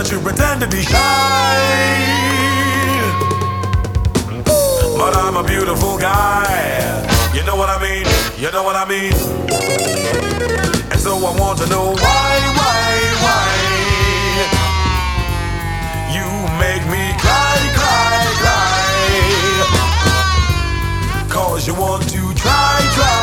you pretend to be shy. But I'm a beautiful guy. You know what I mean? You know what I mean? And so I want to know why you make me cry, cry, cry. 'Cause you want to try.